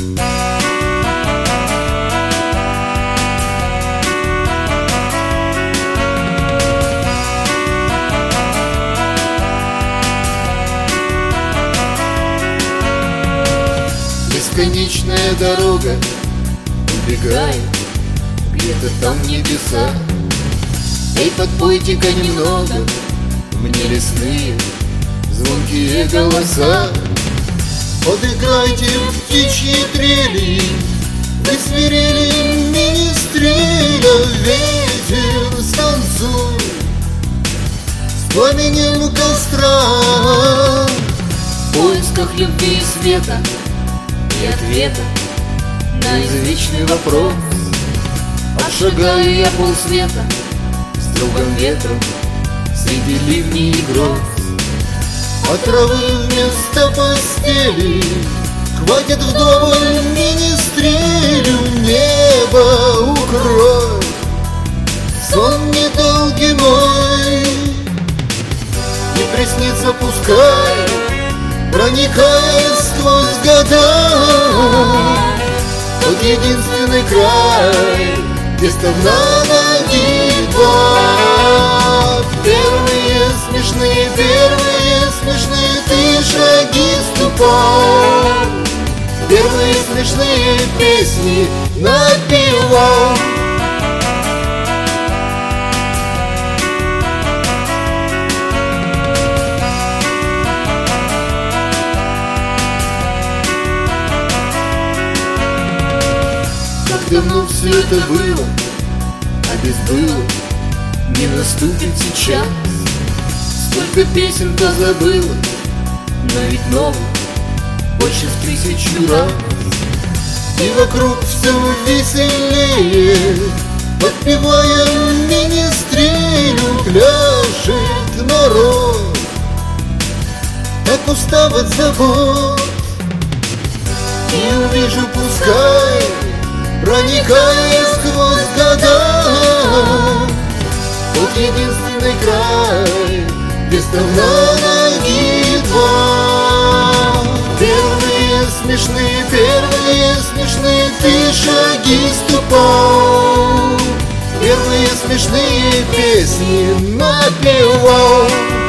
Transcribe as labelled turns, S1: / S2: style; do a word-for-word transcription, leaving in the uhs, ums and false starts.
S1: Бесконечная дорога убегает где-то там небеса. Эй, подпойте-ка немного мне лесные звонкие голоса. Подыграйте в птичьи трели, вы свирели министреля. Ветер, станцуй с пламенем костра,
S2: в поисках любви и света и ответа на извечный вопрос.
S1: Обшагаю я полсвета с другом ветром среди ливней и гроз. А травы вместо постели хватит вдоволь министрелю. Небо укрой, сон недолгий мой, не приснится пускай, проникая сквозь года, тот единственный край, где ставна нагиба. Первые смешные, первые смешные ты шаги ступал, первые смешные песни напевал. Как давно все это было, а без было не наступит сейчас. Сколько песен позабыла, но ведь новых больше в тысячу раз. И вокруг все веселее, подпевая министрелю, пляшет народ, так устав от забот. И увижу, пускай, проникая сквозь года, тот единственный край, где ставна нагиба. Первые смешные, первые смешные ты шаги ступал, первые смешные песни напевал.